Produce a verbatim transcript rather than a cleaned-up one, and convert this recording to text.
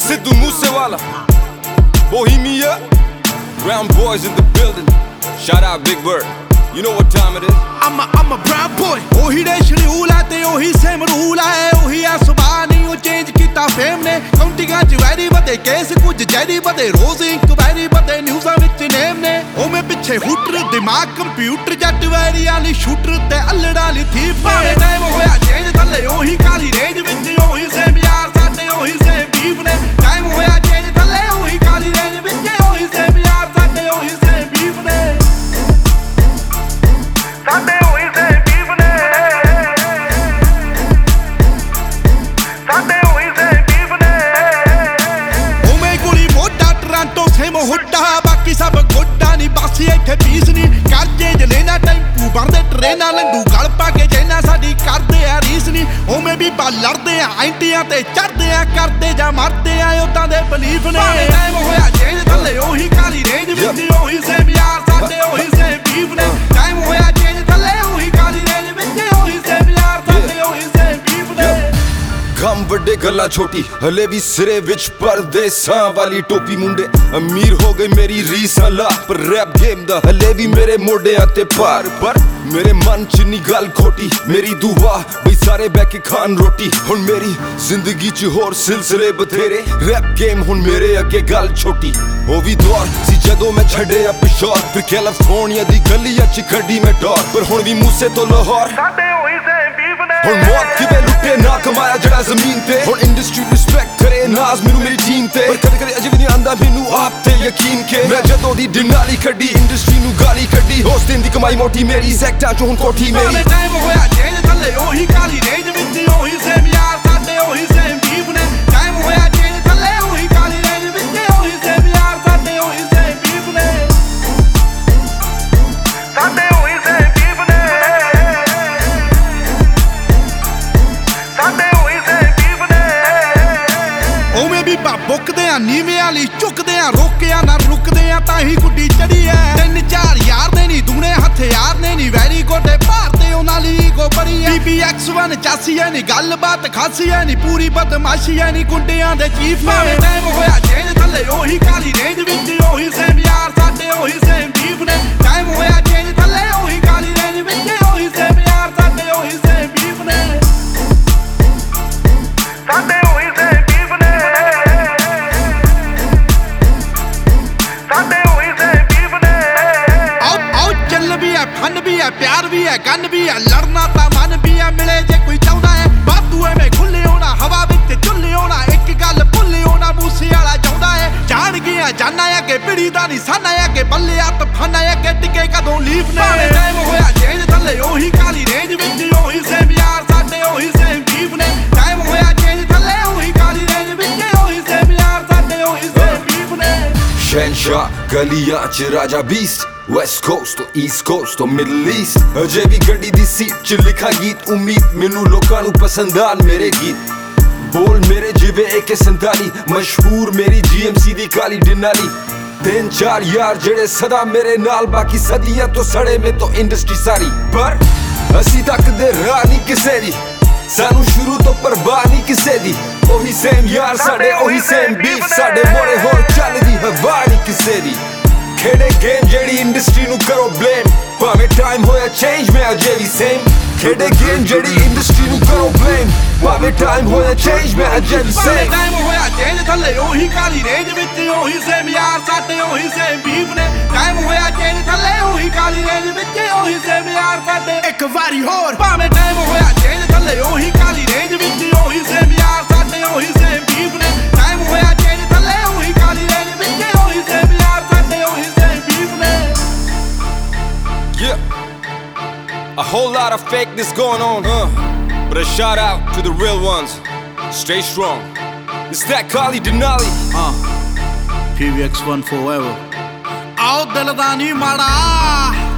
Sidhu Moosewala, Bohemia, Brown boys in the building. Shout out Big Bird. You know what time it is. I'm a, I'm a brown boy. ओही देश rule है ते ओही same rule है ओही आ सुबह नहीं ओ चेंज किता फेम ने काउंटिंगां च वैरी बदे केस कुछ जैरी बदे रोज इंक्वायरी बदे न्यूज़ां विच नेम ने ओ मैं पिछे हुटर दिमाग कंप्यूटर जट वैरी वाली शूटर ते अल्लड़ा वाली थी भावे टाइम होया चेंज थल्ले ओही काली रेंज विच ओही सेम यार साडे ओही सेम बीफ ने टाइम होया चेंज थल्ले ओही काली रेंज विच ओही सेम यार साडे ओही सेम बीफ ने साडे ओही सेम बीफ ने साडे ओही सेम बीफ ने ओ मैं गोली मोटा टोरंटो सेम हुड्डा बाकी सब गोड्डा नहीं बासी इत्थे पीस नहीं करजे ज लेना टैंपू बनदे ट्रेनां लंडू गल पा के जैना साडी करदे आ रीस नहीं ओ मैं भी बा लड़दे आ एंटियां ते चढ़दे आ करदे जा मरदे आ उदां दे बलीफ ने टाइम होया चेंज थल्ले ओही काली रेंज विच ओही सेम यार साडे ओही सेम बीफ ने टाइम होया चेंज थल्ले ओही काली रेंज विच ओही सेम यार साडे ओही सेम बीफ ने गम ਵੱਡੇ ਗੱਲਾਂ ਛੋਟੀ ਹਲੇ ਵੀ ਸਿਰੇ ਵਿੱਚ ਪਰਦੇਸਾਂ ਵਾਲੀ ਟੋਪੀ ਮੁੰਡੇ ਅਮੀਰ ਹੋ ਗਏ ਮੇਰੀ ਰੀਸਾਂ ਲਾ ਪਰ ਰੈਪ ਗੇਮ ਦਾ ਹਲੇ ਵੀ ਮੇਰੇ ਮੋਢਿਆਂ ਤੇ ਭਾਰ ਪਰ ਮੇਰੇ ਮਨ ਚ ਨਹੀਂ ਗੱਲ ਖੋਟੀ ਮੇਰੀ ਦੁਆ ਬਈ ਸਾਰੇ ਬਹਿ ਕੇ ਖਾਣ ਰੋਟੀ ਹੁਣ ਮੇਰੀ ਜ਼ਿੰਦਗੀ ਚ ਹੋਰ ਸਿਲਸਿਲੇ ਬਥੇਰੇ ਰੈਪ ਗੇਮ ਹੁਣ ਮੇਰੇ ਅੱਗੇ ਗੱਲ ਛੋਟੀ ਉਹ ਵੀ ਦੌਰ ਸੀ ਜਦੋਂ ਮੈਂ ਛੱਡਿਆ ਪਿਸ਼ੌਰ ਫਿਰ ਕੈਲੀਫੋਰਨੀਆ ਦੀ ਗਲੀਆਂ ਚ ਕੱਢੀ ਮੈਂ ਡੋਰ ਪਰ ਹੁਣ ਵੀ ਮੂਸੇ ਤੋਂ ਲਾਹੌਰ ਸਾਡੇ ਹੋਈ ਸੇਮ ਬੀਫ ਨੇ ਹੁਣ ਮੌਤ ਕਿਵੇਂ ਲੁੱਟੇ ਨਾ ਕਮਾਇਆ ਜਿਹੜਾ ਜ਼ਮੀਨ ਤੇ ਹੁਣ ਇੰਡਸਟਰੀ ਰਿਸਪੈਕਟ ਕਰੇ ਨਾਜ਼ ਮੈਨੂੰ ਮੇਰੀ ਟੀਮ ਤੇ ਪਰ ਕਦੇ ਕਦੇ ਅਜੇ ਵੀ ਨਹੀਂ ਆਂਦਾ ਮੈਨੂੰ ਆਪ ਤੇ ਯਕੀਨ ਕੇ ਮੈਂ ਜਦੋਂ ਦੀ ਡਿਨਾਲੀ ਕੱਢੀ ਇੰਡਸਟਰੀ ਨੂੰ ਗਾਲੀ ਕੱਢੀ ਉਸ ਦਿਨ ਦੀ ਕਮਾਈ ਮੋਟੀ ਮੇਰੀ ਸੈਕਟਾਂ ਚ ਹੁਣ ਕੋਠੀ ਮੇਰੀ ਟਾਈਮ ਹੋਇਆ ਚੇਂਜ ਥੱਲੇ ਉਹੀ ਕਾਲੀ ਰੇਂਜ ਵਿੱਚ ਉਹੀ ਸੇਮ ਯਾਰ ਸਾਡੇ ਉਹੀ ਸੇਮ ਬੀਫ ਨੇ ਟਾਈਮ ਹੋਇਆ ਚੇਂਜ ਥੱਲੇ ਉਹੀ ਕਾਲੀ ਰੇਂਜ ਵਿੱਚ ਉਹੀ ਸੇਮ ਯਾਰ ਸਾਡੇ ਉਹੀ ਸੇਮ ਬੀਫ ਨੇ ਸਾਡੇ ਉਹੀ ਸੇਮ ਬੀਫ ਨੇ ਸਾਡੇ ਉਹੀ ਸੇਮ ਬੀਫ ਨੇ ਉਵੇਂ ਵੀ ਬਾ ਬੁੱਕਦੇ ਆ ਨੀਵੇਂ ਵਾਲੀ ਝੁਕਦੇ ਆ ਰੋਕਿਆ ਨਾ ਰੁਕਦੇ ਆ ਤਾਂ ਹੀ ਗੁੱਡੀ ਚੜੀ ਐ ਤਿੰਨ ਚਾਰ ਯਾਰ ਦੇ ਨਹੀਂ ਦੁਗਣੇ ਹਥਿਆਰ ਨੇ ਨਹੀਂ ਵੈਰੀ ਗੋਡੇ ਭਾਰਤੇ ਉਹਨਾਂ ਲਈ ਗੋ ਬੜੀ ਐ ਬੀਬੀ ਐਕਸ ਵਨ ਚਾਸੀ ਐ ਨਹੀਂ ਗੱਲਬਾਤ ਖਾਸੀ ਐ ਨਹੀਂ ਪੂਰੀ ਬਦਮਾਸ਼ੀ ਐ ਨਹੀਂ ਗੁੰਡਿਆਂ ਦੇ ਚੀਫ ਐ ਟਾਈਮ ਹੋਇਆ ਚੇਂਜ ਥੱਲੇ ਉਹੀ ਕਾਲੀ ਰੇਂਜ ਵਿੱਚ ਉਹੀ ਸੇਮ ਯਾਰ ਸਾਡੇ ਉਹੀ ਸੇਮ ਬੀਫ ਨੇ ਟਾਈਮ ਹੋਇਆ ਚੇਂਜ ਥੱਲੇ ਉਹੀ ਕਾਲੀ ਰੇਂਜ ਵਿੱਚ ਉਹੀ ਸੇਮ ਯਾਰ ਸਾਡੇ ਉਹੀ ਸੇਮ ਬੀਫ ਨੇ ਸਾਡੇ ਉਹੀ ਸੇਮ ਬੀਫ ਨੇ ਸਾਡੇ ਉਹੀ ਸੇਮ ਬੀਫ ਨੇ ਆਓ ਆਓ ਚੱਲ ਵੀ ਐ ਫਨ ਵੀ ਐ ਪਿਆਰ ਵੀ ਐ ਗਨ ਵੀ ਐ ਲੜਨਾ ਤਾਂ ਮਨ ਵੀ ਐ ਮਿਲੇ ਜੇ ਕੋਈ ਚਾਹੁੰਦਾ ਐ ਬਾਤੂ ਐਵੇਂ ਖੁੱਲੇ ਹੋਣਾ ਹਵਾ ਵਿੱਚ ਝੁੱਲੇ ਹੋਣਾ ਇੱਕ ਗੱਲ ਭੁੱਲੇ ਹੋਣਾ ਮੂਸੇ ਵਾਲਾ ਚਾਹੁੰਦਾ ਐ ਜਾਣ ਗਿਆ ਜਾਨਾ ਐ ਕਿ ਪਿੜੀ ਦਾ ਨਿਸ਼ਾਨਾ ਐ ਕਿ ਬੱਲੇ ਆ ਤਫਾਨਾ ਐ ਕਿ ਟਿਕੇ ਕਦੋਂ ਲੀਫ ਨੇ ਟਾਈਮ ਹੋਇਆ ਚੇਂਜ ਥੱਲੇ ਉਹੀ ਕਾਲੀ ਰੇਂਜ ਵਿੱਚ ਉਹੀ ਸੇਮ ਯਾਰ ਸਾਡੇ ਉਹੀ ਸੇਮ ਬੀਫ ਨੇ ਟਾਈਮ ਹੋਇਆ ਚੇਂਜ ਥੱਲੇ ਉਹੀ ਕਾਲੀ ਰੇਂਜ ਵਿੱਚ ਉਹੀ ਸੇਮ ਯਾਰ ਸਾਡੇ ਉਹੀ ਸੇਮ ਬੀਫ ਨੇ ਸ਼ਹਿਨਸ਼ਾਹ ਗਲੀਆਂ ਚ ਰਾਜਾ ਬੀਸਟ ਵੈਸਟ ਕੋਸਟ ਤੋਂ ਈਸਟ ਕੋਸਟ ਤੋਂ ਮਿਡਲ ਈਸਟ ਅਜੇ ਵੀ ਗੱਡੀ ਦੀ ਸੀਟ ਚ ਲਿਖਾ ਗੀਤ ਉਮੀਦ ਮੈਨੂੰ ਲੋਕਾਂ ਨੂੰ ਪਸੰਦ ਆਣ ਮੇਰੇ ਗੀਤ ਬੋਲ ਮੇਰੇ ਜਿਵੇਂ ਏ ਕੇ ਸੰਤਾਲੀ ਮਸ਼ਹੂਰ ਮੇਰੀ ਜੀ ਐਮ ਸੀ ਦੀ ਕਾਲੀ ਡਿਨਾਲੀ ਤਿੰਨ ਚਾਰ ਯਾਰ ਜਿਹੜੇ ਸਦਾ ਮੇਰੇ ਨਾਲ ਬਾਕੀ ਸਦੀਆਂ ਤੋਂ ਸੜੇ ਮੇ ਤੋਂ ਇੰਡਸਟਰੀ ਸਾਰੀ ਪਰ ਅਸੀਂ ਤੱਕਦੇ ਰਾਹ ਨਹੀਂ ਕਿਸੇ ਦੀ ਸਾਨੂੰ ਸ਼ੁਰੂ ਤੋਂ ਪਰਵਾਹ ਨਹੀਂ ਕਿਸੇ ਦੀ ਉਹੀ ਸੇਮ ਯਾਰ ਸਾਡੇ ਉਹੀ ਸੇਮ ਬੀਫ ਸਾਡੇ ਮੋੜੇ ਹੋਰ ਚੱਲਦੀ ਹਵਾ ਨਹੀਂ ਕਿਸੇ ਦੀ ਖੇਡੇ ਗੇਮ ਜਿਹੜੀ ਇੰਡਸਟਰੀ ਨੂੰ ਕਰੋ ਬਲੇਮ ਭਾਵੇਂ ਟਾਈਮ ਹੋਇਆ ਚੇਂਜ ਮੈਂ ਅਜੇ ਵੀ ਸੇਮ ਖੇਡੇ ਗੇਮ ਜਿਹੜੀ ਇੰਡਸਟਰੀ ਨੂੰ ਕਰੋ ਬਲੇਮ ਭਾਵੇਂ ਟਾਈਮ ਹੋਇਆ ਚੇਂਜ ਮੈਂ ਅਜੇ ਵੀ ਸੇਮ ਟਾਈਮ ਹੋਇਆ ਚੇਂਜ ਥੱਲੇ ਉਹੀ ਕਾਲੀ ਰੇਂਜ ਵਿੱਚ ਉਹੀ ਸੇਮ ਯਾਰ ਸਾਡੇ ਉਹੀ ਸੇਮ ਬੀਫ ਨੇ ਟਾਈਮ ਹੋਇਆ ਚੇਂਜ ਥੱਲੇ ਉਹੀ ਕਾਲੀ ਰੇਂਜ ਵਿੱਚ ਉਹੀ ਸੇਮ ਯਾਰ ਸਾਡੇ ਇੱਕ ਵਾਰੀ ਹੋਰ ਭਾਵੇਂ ਟਾਈਮ ਹੋਇਆ ਚੇਂਜ ਥੱਲੇ ਉਹੀ ਕਾਲੀ ਰੇਂਜ ਵਿੱਚ ਉਹੀ ਸੇਮ ਯਾਰ ਸਾਡੇ ਉਹੀ ਸੇਮ ਬੀਫ ਨੇ ਟਾਈਮ ਹੋਇਆ ਚੇਂਜ ਥੱਲੇ ਉਹੀ ਕਾਲੀ ਰੇਂਜ ਵਿੱਚ ਉਹੀ ਸੇਮ ਯਾਰ ਸਾਡੇ ਉਹੀ ਸੇਮ ਬੀਫ ਨੇ Yeah, a whole lot of fakeness going on, huh? But a shout out to the real ones. Stay strong. It's that Kali Denali. Uh, P V X one forever. Out the Ladani Mara.